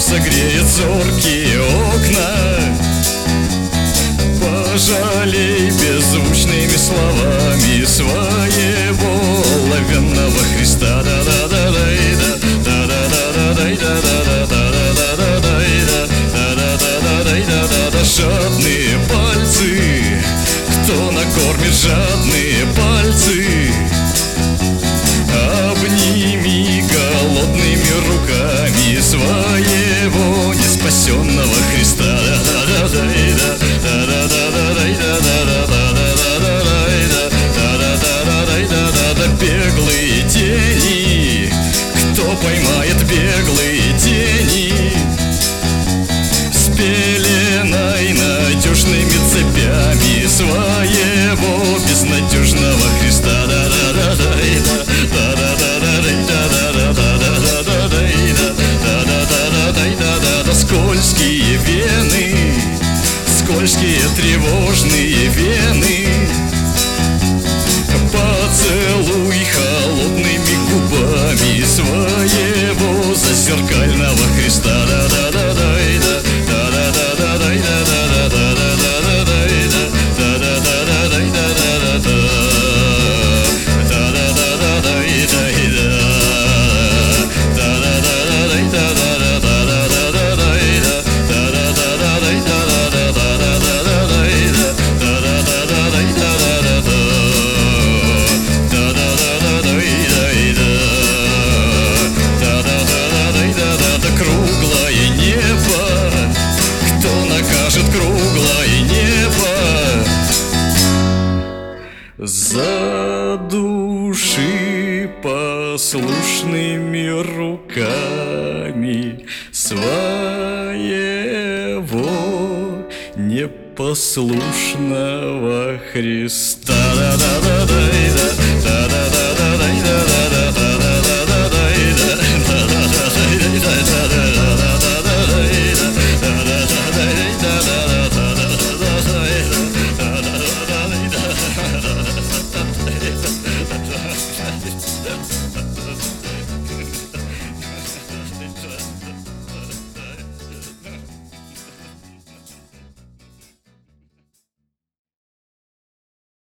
согреет зоркие окна. Пожалей беззвучными словами своего оловянного Христа. Жадные пальцы, кто накормит жадные пальцы? Обними голодными руками своего неспасенного Христа. Беглые тени, кто поймает беглые тени? С пеленой надежными цепями своего безнадежного Христа. Скользкие вены, скользкие тревожные вены. Поцелуй холодными губами своего зазеркального Христа. Круглое небо, кто накажет круглое небо? Задуши послушными руками своего непослушного Христа.